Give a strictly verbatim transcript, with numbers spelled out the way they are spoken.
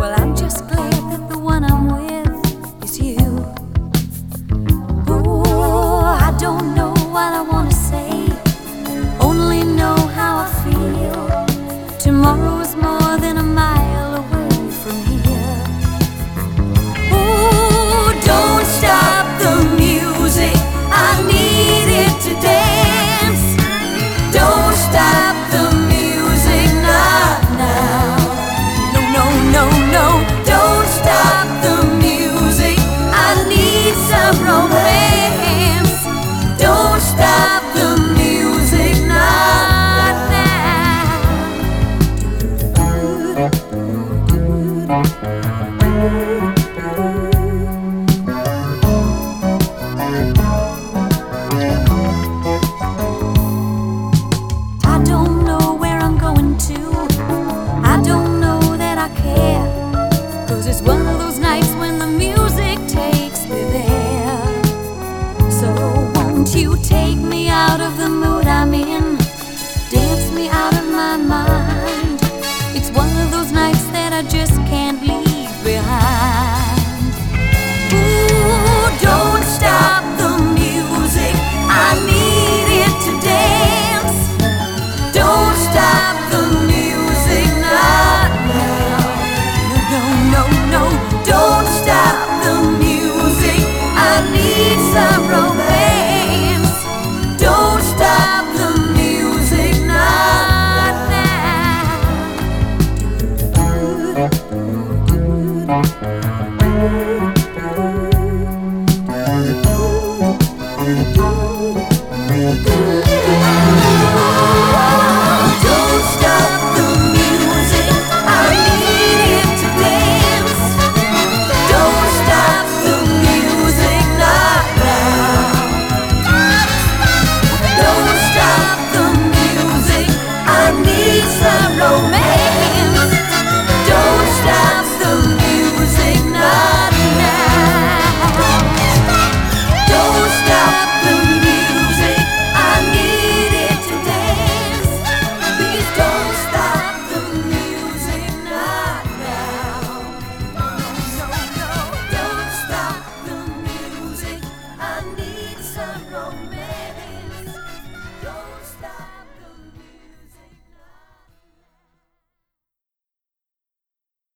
Well, I'm just glad that the one I'm with is you. Ooh, I don't know what I want to say, only know how I feel. Tomorrow is more than a mile away from here. Ooh, don't stop the music, I need it to dance. Don't stop the music, not now. No, no, no, no, don't stop the music, I need some romance. Don't stop the music, not now. I don't know where I'm going to, I don't know that I care, 'cause it's one of those nights when the music takes me there. So won't you take me out of the mood I'm in, dance me out of my mind. It's one of those nights that I just can't leave behind. Ooh, don't stop the music, I need it to dance. Don't stop the music, not now. No, no, no, no, don't stop the music, I need some romance. Don't stop the music, not now. Don't stop the music, I need it to dance. Don't stop the music, not now. Don't stop the music, I need some romance. Don't stop the music, not now. Don't stop the music, I need it to dance. Please don't stop the music, not now. No, no, no, don't stop the music, I need some romance.